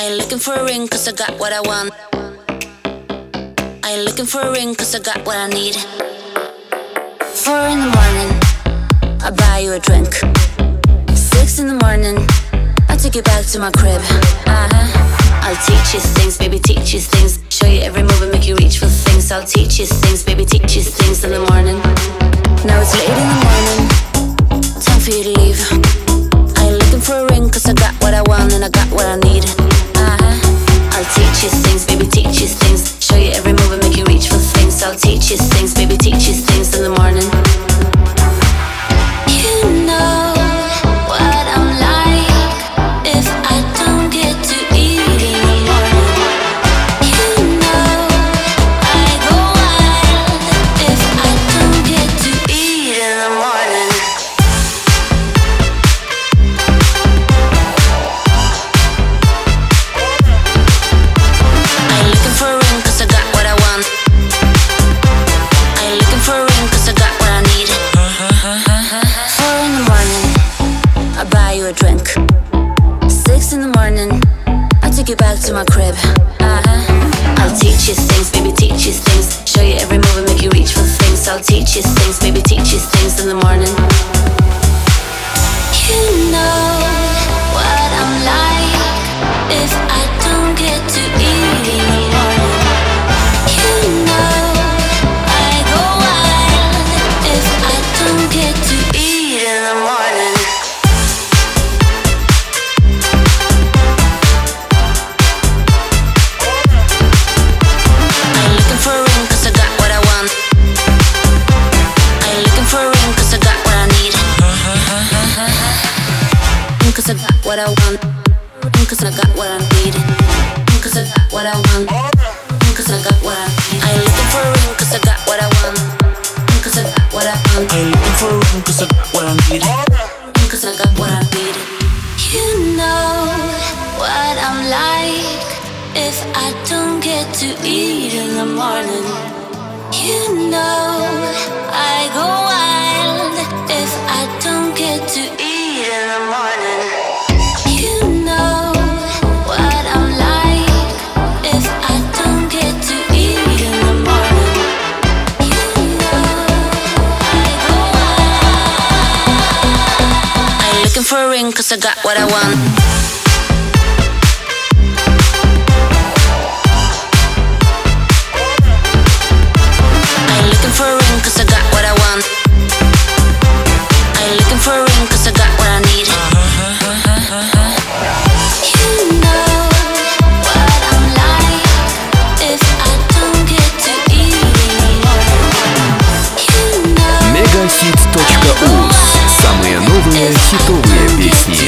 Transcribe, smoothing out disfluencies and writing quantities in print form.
ain't looking for a ring cause I got what I want. I ain't looking for a ring cause I got what I need. 4 in the morning, I buy you a drink. 6 in the morning, I take you back to my crib. I'll teach you things, baby, teach you things. Show you every move and make you reach for things. I'll teach you things, baby, teach you things in the morning. Now it's late in the morning, time for you to leave. I ain't looking for a ring cause I got what I want and I got what I need. I'll teach you things, baby, teach you things. Show you every move and make you reach for things. I'll teach you things, baby, teach you things in the morning. You know what I'm like if I don't get to eat in the morning. You know I go wild if I don't get to eat in the morning. I ain't looking for a ring cause I got what I want. I ain't looking for a ring cause I got what I need. 4 in the morning, I buy you a drink. 6 in the morning, I take you back to my crib. I'll teach you things, baby, teach you things. Show you every move and make you reach for things. I'll teach you things, baby, teach you things in the morning. You know what I'm like if I don't get to eat in the morning. You know I go wild if I don't get to eat in the morning. I ain't looking for a ring cause I got what I want. I ain't looking for a ring cause I got what I need. Cause I got what I want. Cause I got what I need. Cause I got what I want. Cause I got what I need. I ain't looking for a ring cause I got what I want. Cause I got what I want. I ain't looking for a ring cause I got what I need. Cause I got what I need. You know what I'm like if I don't get to eat in the morning. You know I go wild if I don't get to eat in the morning. You know what I'm like if I don't get to eat in the morning. You know I go wild. I ain't looking for a ring cause I got what I want. I ain't looking for a ring cause I got what I want. I ain't looking for a ring cause I got what I need. You know what I'm like if I don't get to eat in the morning. You know Megahits.uz. Самые новые хитовые песни.